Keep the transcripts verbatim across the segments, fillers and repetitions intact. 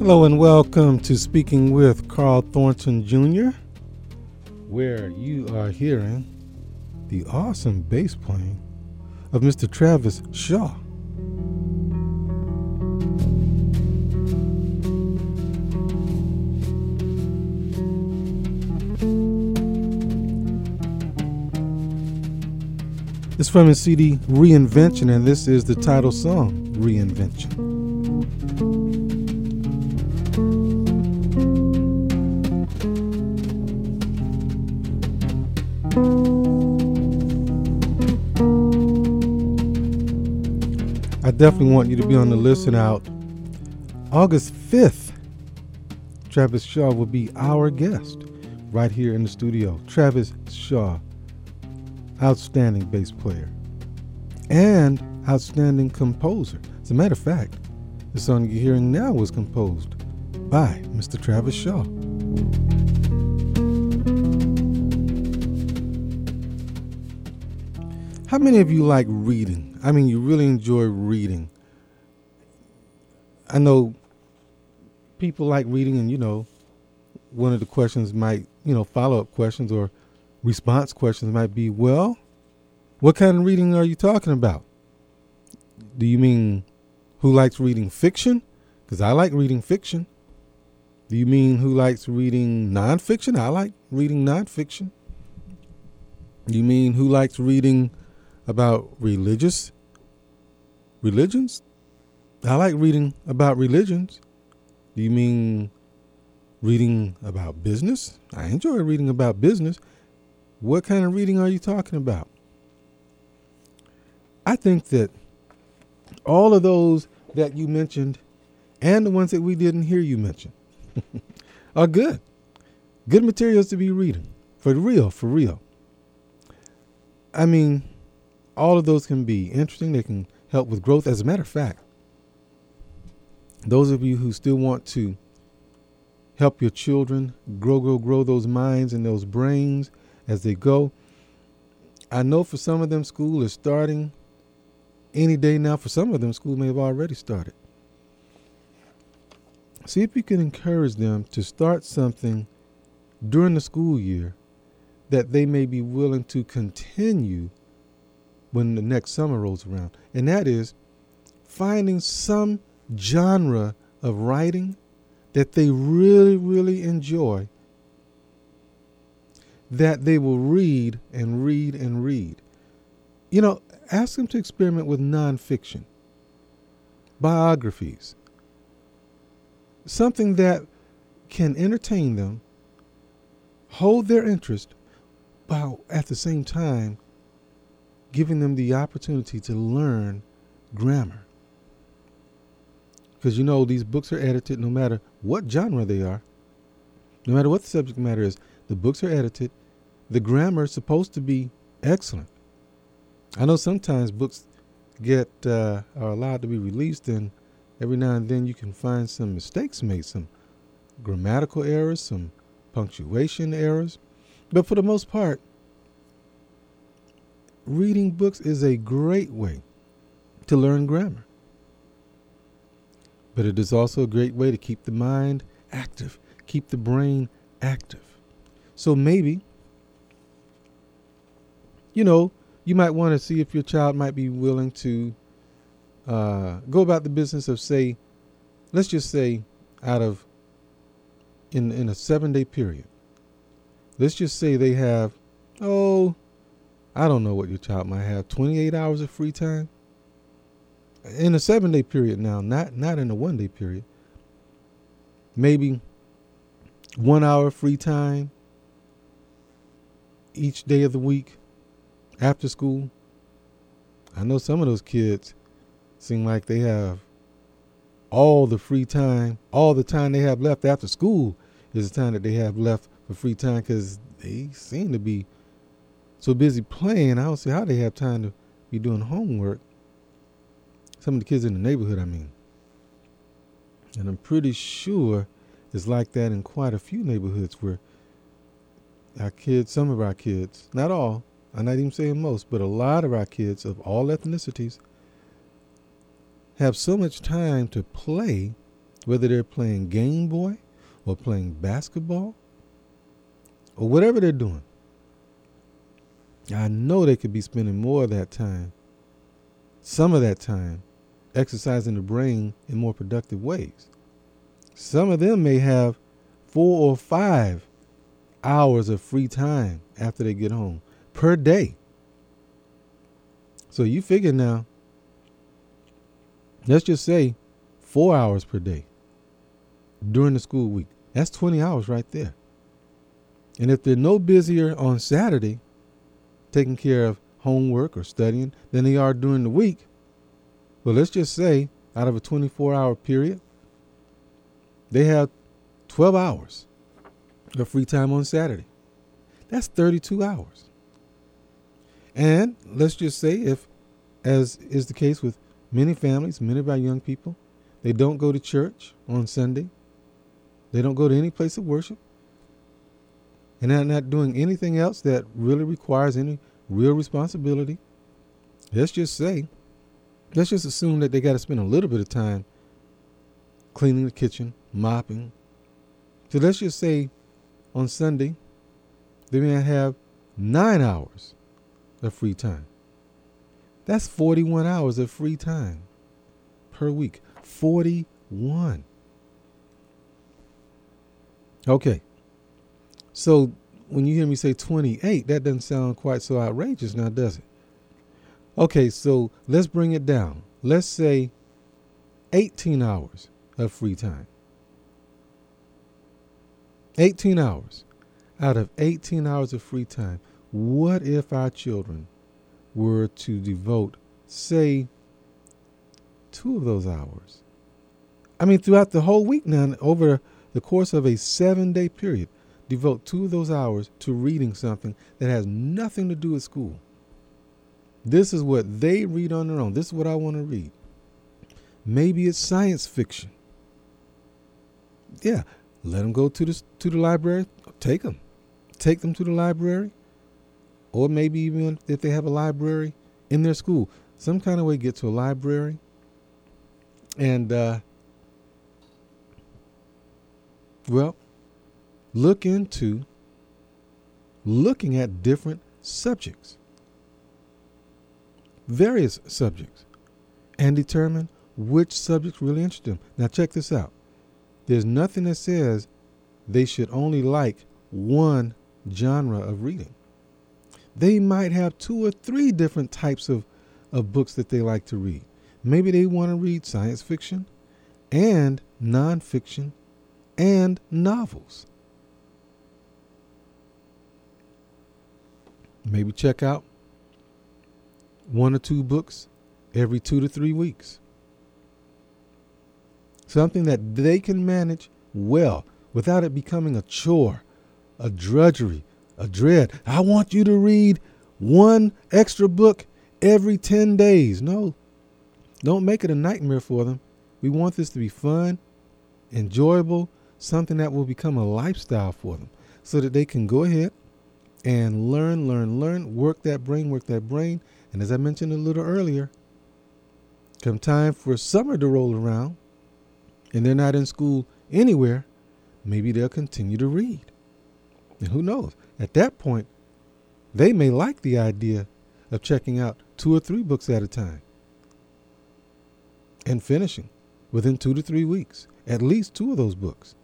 Hello and welcome to Speaking with Carl Thornton Junior, where you are hearing the awesome bass playing of Mister Travis Shaw. It's from his C D Reinvention, and this is the title song, Reinvention. I definitely want you to be on the listen out. August fifth, Travis Shaw will be our guest right here in the studio. Travis Shaw, outstanding bass player and outstanding composer. As a matter of fact, the song you're hearing now was composed by Mister Travis Shaw. How many of you like reading? I mean, you really enjoy reading. I know people like reading, and you know, one of the questions might, you know, follow-up questions or response questions might be, well, what kind of reading are you talking about? Do you mean who likes reading fiction? Because I like reading fiction. Do you mean who likes reading nonfiction? I like reading nonfiction. Do you mean who likes reading about religious religions? I like reading about religions. Do you mean reading about business? I enjoy reading about business. What kind of reading are you talking about? I think that all of those that you mentioned and the ones that we didn't hear you mention are good. Good materials to be reading. For real, for real. I mean, all of those can be interesting. They can help with growth. As a matter of fact, those of you who still want to help your children grow, grow, grow those minds and those brains as they go. I know for some of them, school is starting any day now. For some of them, school may have already started. See if you can encourage them to start something during the school year that they may be willing to continue when the next summer rolls around. And that is finding some genre of writing that they really, really enjoy, that they will read and read and read. You know, ask them to experiment with nonfiction, biographies, something that can entertain them, hold their interest, while at the same time giving them the opportunity to learn grammar. Because, you know, these books are edited no matter what genre they are, no matter what the subject matter is. The books are edited. The grammar is supposed to be excellent. I know sometimes books get uh, are allowed to be released, and every now and then you can find some mistakes made, some grammatical errors, some punctuation errors. But for the most part, reading books is a great way to learn grammar. But it is also a great way to keep the mind active, keep the brain active. So maybe, you know, you might want to see if your child might be willing to uh, go about the business of, say, let's just say out of, in, in a seven-day period, let's just say they have, oh, I don't know what your child might have, twenty-eight hours of free time. In a seven-day period now, not not in a one-day period. Maybe one hour free time each day of the week after school. I know some of those kids seem like they have all the free time, all the time they have left after school is the time that they have left for free time, because they seem to be so busy playing. I don't see how they have time to be doing homework. Some of the kids in the neighborhood, I mean. And I'm pretty sure it's like that in quite a few neighborhoods where our kids, some of our kids, not all, I'm not even saying most, but a lot of our kids of all ethnicities have so much time to play whether they're playing Game Boy or playing basketball or whatever they're doing. I know they could be spending more of that time, some of that time, exercising the brain in more productive ways. Some of them may have four or five hours of free time after they get home per day. So you figure now, let's just say four hours per day during the school week. That's twenty hours right there. And if they're no busier on Saturday taking care of homework or studying than they are during the week, well, let's just say out of a twenty-four hour period, they have twelve hours of free time on Saturday. That's thirty-two hours. And let's just say if, as is the case with many families, many of our young people, they don't go to church on Sunday. They don't go to any place of worship. And they're not doing anything else that really requires any real responsibility. Let's just say, let's just assume that they got to spend a little bit of time cleaning the kitchen, mopping. So let's just say on Sunday, they may have nine hours of free time. That's forty-one hours of free time per week. forty-one. Okay. So when you hear me say twenty-eight, that doesn't sound quite so outrageous now, does it? Okay, so let's bring it down. Let's say eighteen hours of free time. eighteen hours. Out of eighteen hours of free time, what if our children were to devote, say, two of those hours? I mean, throughout the whole week now, over the course of a seven-day period, devote two of those hours to reading something that has nothing to do with school. This is what they read on their own. This is what I want to read. Maybe it's science fiction. Yeah, let them go to the, to the library. Take them. Take them to the library. Or maybe even if they have a library in their school, some kind of way get to a library and, uh, well, look into looking at different subjects, various subjects, and determine which subjects really interest them. Now check this out. There's nothing that says they should only like one genre of reading. They might have two or three different types of, of books that they like to read. Maybe they want to read science fiction and nonfiction and novels. Maybe check out one or two books every two to three weeks. Something that they can manage well without it becoming a chore, a drudgery, a dread. I want you to read one extra book every ten days. No, don't make it a nightmare for them. We want this to be fun, enjoyable, something that will become a lifestyle for them so that they can go ahead and learn, learn, learn, work that brain, work that brain. And as I mentioned a little earlier, come time for summer to roll around and they're not in school anywhere, maybe they'll continue to read. And who knows? At that point, they may like the idea of checking out two or three books at a time and finishing within two to three weeks, at least two of those books.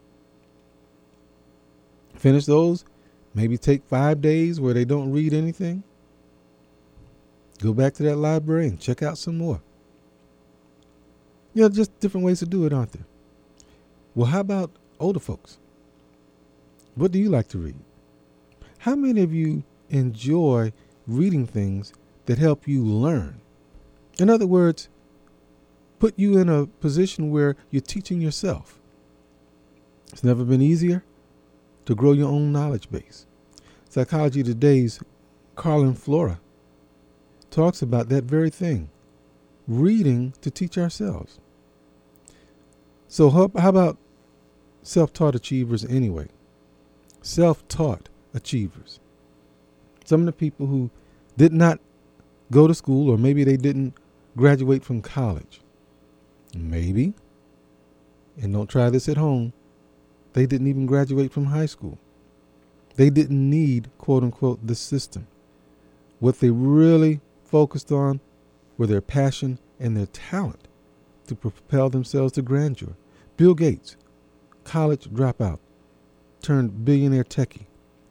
Finish those, maybe take five days where they don't read anything. Go back to that library and check out some more. You know, just different ways to do it, aren't there? Well, how about older folks? What do you like to read? How many of you enjoy reading things that help you learn? In other words, put you in a position where you're teaching yourself. It's never been easier to grow your own knowledge base. Psychology Today's Carlin Flora talks about that very thing, reading to teach ourselves. So how, how about self-taught achievers anyway? Self-taught achievers. Some of the people who did not go to school, or maybe they didn't graduate from college. Maybe and don't try this at home, they didn't even graduate from high school. They didn't need, quote unquote, the system. What they really focused on were their passion and their talent to propel themselves to grandeur. Bill Gates, college dropout, turned billionaire techie,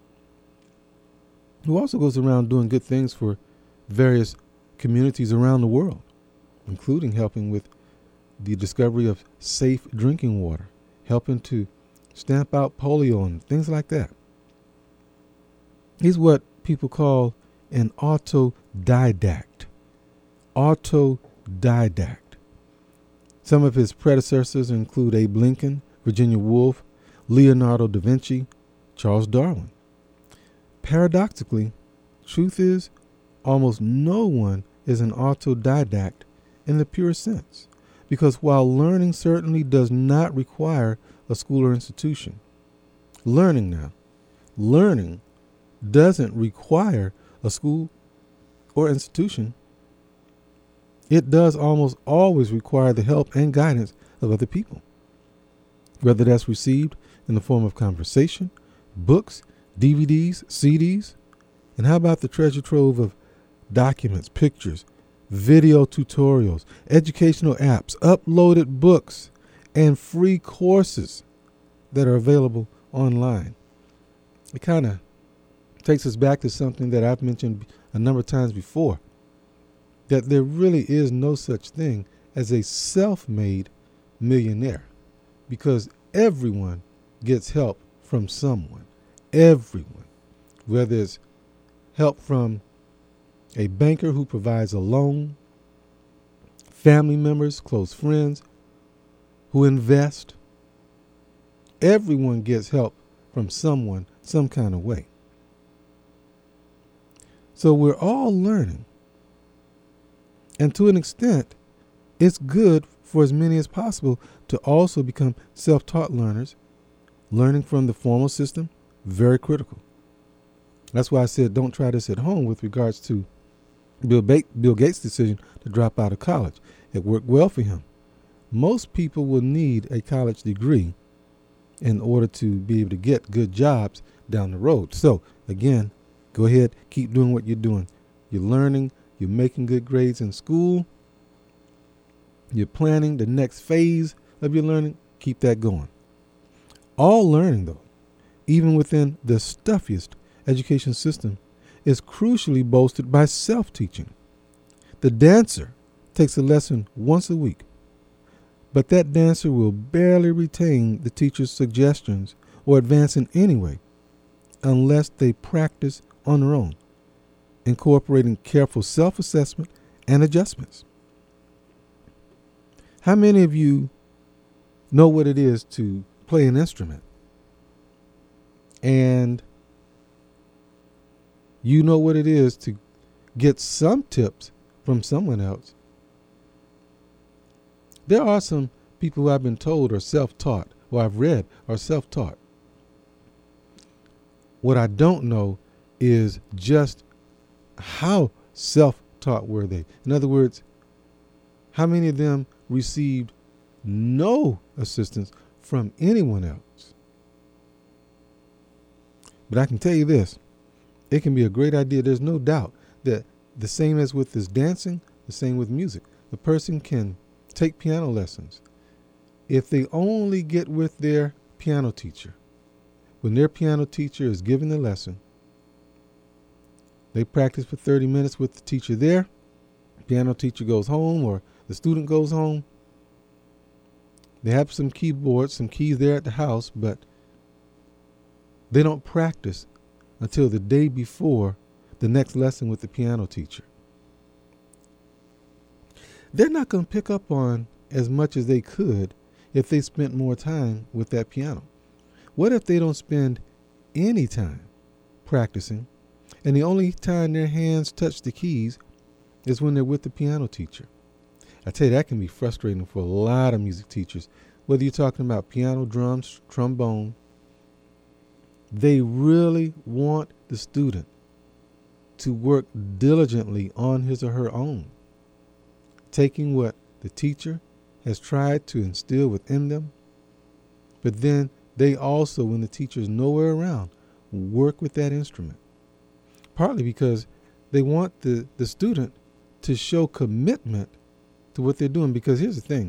who also goes around doing good things for various communities around the world, including helping with the discovery of safe drinking water, helping to stamp out polio and things like that. He's what people call an autodidact. Autodidact. Some of his predecessors include Abe Lincoln, Virginia Woolf, Leonardo da Vinci, Charles Darwin. Paradoxically, truth is, almost no one is an autodidact in the pure sense, because while learning certainly does not require a school or institution, learning now, learning doesn't require a school or institution. It does almost always require the help and guidance of other people, whether that's received in the form of conversation, books, D V Ds, C Ds, and how about the treasure trove of documents, pictures, video tutorials, educational apps, uploaded books, and free courses that are available online. It kind of takes us back to something that I've mentioned a number of times before, that there really is no such thing as a self-made millionaire, because everyone gets help from someone. Everyone. Whether it's help from a banker who provides a loan, family members, close friends who invest. Everyone gets help from someone some kind of way. So we're all learning. And to an extent, it's good for as many as possible to also become self-taught learners. Learning from the formal system, very critical. That's why I said don't try this at home with regards to Bill, ba- Bill Gates' decision to drop out of college. It worked well for him. Most people will need a college degree in order to be able to get good jobs down the road. So, again, go ahead, keep doing what you're doing. You're learning, you're making good grades in school, you're planning the next phase of your learning, keep that going. All learning, though, even within the stuffiest education system, is crucially bolstered by self-teaching. The dancer takes a lesson once a week, but that dancer will barely retain the teacher's suggestions or advance in any way unless they practice on their own, incorporating careful self-assessment and adjustments. How many of you know what it is to play an instrument, and you know what it is to get some tips from someone else? There are some people who I've been told are self-taught, or I've read are self-taught. What I don't know is just how self-taught were they. In other words, how many of them received no assistance from anyone else? But I can tell you this, it can be a great idea. There's no doubt that the same as with this dancing, the same with music. The person can take piano lessons if they only get with their piano teacher. When their piano teacher is giving the lesson, they practice for thirty minutes with the teacher there. The piano teacher goes home, or the student goes home. They have some keyboards, some keys there at the house, but they don't practice until the day before the next lesson with the piano teacher. They're not going to pick up on as much as they could if they spent more time with that piano. What if they don't spend any time practicing, and the only time their hands touch the keys is when they're with the piano teacher? I tell you, that can be frustrating for a lot of music teachers. Whether you're talking about piano, drums, trombone, they really want the student to work diligently on his or her own, taking what the teacher has tried to instill within them But then they also, when the teacher is nowhere around, work with that instrument. Partly because they want the, the student to show commitment to what they're doing. Because here's the thing.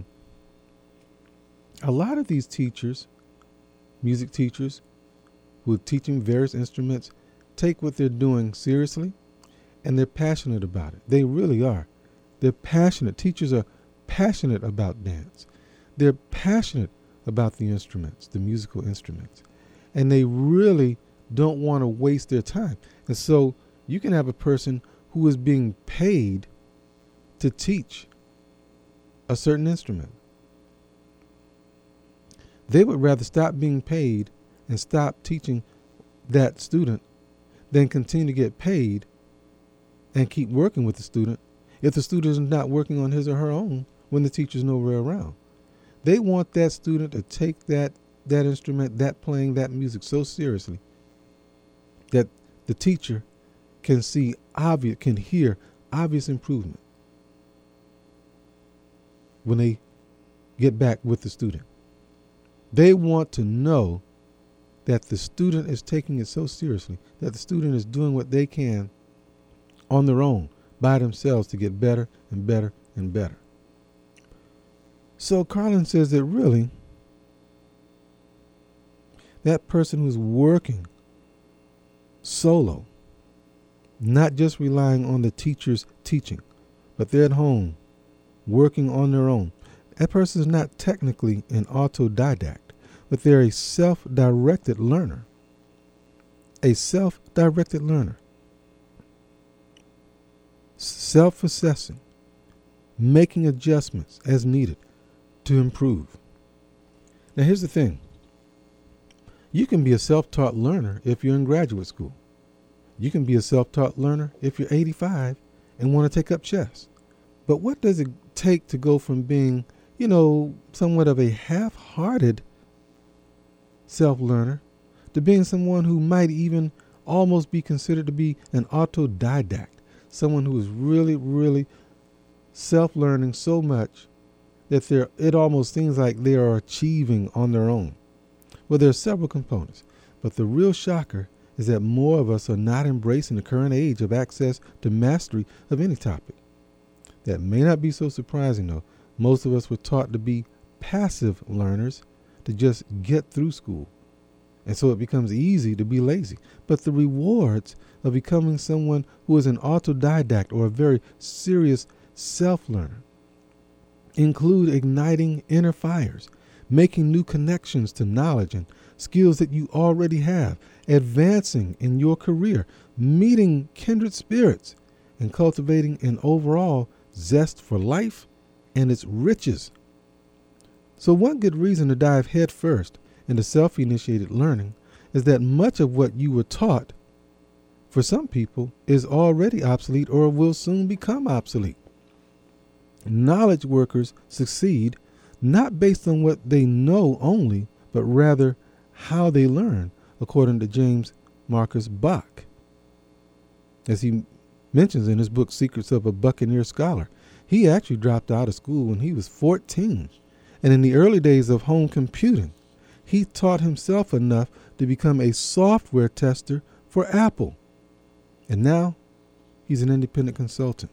A lot of these teachers, music teachers, who are teaching various instruments, take what they're doing seriously, and they're passionate about it. They really are. They're passionate. Teachers are passionate about dance. They're passionate about the instruments, the musical instruments. And they really don't want to waste their time. And so you can have a person who is being paid to teach a certain instrument. They would rather stop being paid and stop teaching that student than continue to get paid and keep working with the student if the student is not working on his or her own when the teacher's nowhere around. They want that student to take that, that instrument, that playing, that music so seriously that the teacher can see obvious, can hear obvious improvement when they get back with the student. They want to know that the student is taking it so seriously, that the student is doing what they can on their own, by themselves, to get better and better and better. So Carlin says that really, that person who's working solo, not just relying on the teacher's teaching, but they're at home working on their own, that person is not technically an autodidact, but they're a self-directed learner. A self-directed learner. Self-assessing, making adjustments as needed to improve. Now here's the thing. You can be a self-taught learner if you're in graduate school. You can be a self-taught learner if you're eighty-five and want to take up chess. But what does it take to go from being, you know, somewhat of a half-hearted self-learner to being someone who might even almost be considered to be an autodidact, someone who is really, really self-learning so much that they're, it almost seems like they are achieving on their own? Well, there are several components, but the real shocker is that more of us are not embracing the current age of access to mastery of any topic. That may not be so surprising, though. Most of us were taught to be passive learners, to just get through school. And so it becomes easy to be lazy. But the rewards of becoming someone who is an autodidact or a very serious self-learner include igniting inner fires, making new connections to knowledge and skills that you already have, advancing in your career, meeting kindred spirits, and cultivating an overall zest for life and its riches. So one good reason to dive headfirst into self-initiated learning is that much of what you were taught, for some people, is already obsolete or will soon become obsolete. Knowledge workers succeed not based on what they know only, but rather how they learn, according to James Marcus Bach. As he mentions in his book, Secrets of a Buccaneer Scholar, he actually dropped out of school when he was fourteen. And in the early days of home computing, he taught himself enough to become a software tester for Apple. And now he's an independent consultant.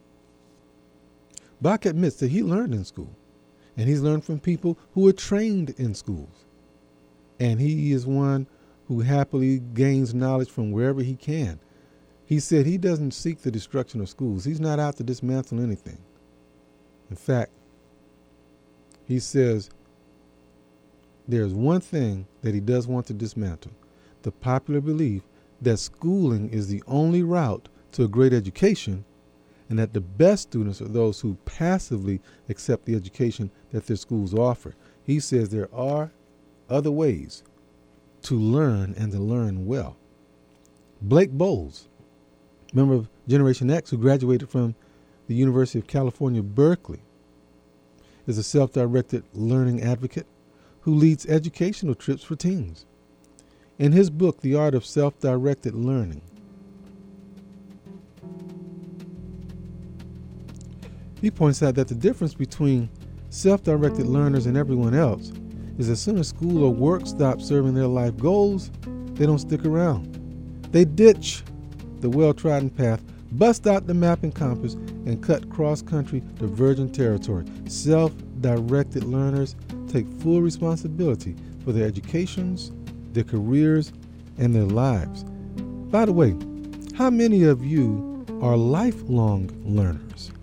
Bach admits that he learned in school, and he's learned from people who are trained in schools. And he is one who happily gains knowledge from wherever he can. He said he doesn't seek the destruction of schools. He's not out to dismantle anything. In fact, he says there's one thing that he does want to dismantle: the popular belief that schooling is the only route to a great education, and that the best students are those who passively accept the education that their schools offer. He says there are other ways to learn and to learn well. Blake Bowles, member of Generation X, who graduated from the University of California, Berkeley, is a self-directed learning advocate who leads educational trips for teens. In his book, The Art of Self-Directed Learning, he points out that the difference between self-directed learners and everyone else is as soon as school or work stops serving their life goals, they don't stick around. They ditch the well-trodden path, bust out the map and compass, and cut cross-country to virgin territory. Self-directed learners take full responsibility for their educations, their careers, and their lives. By the way, how many of you are lifelong learners?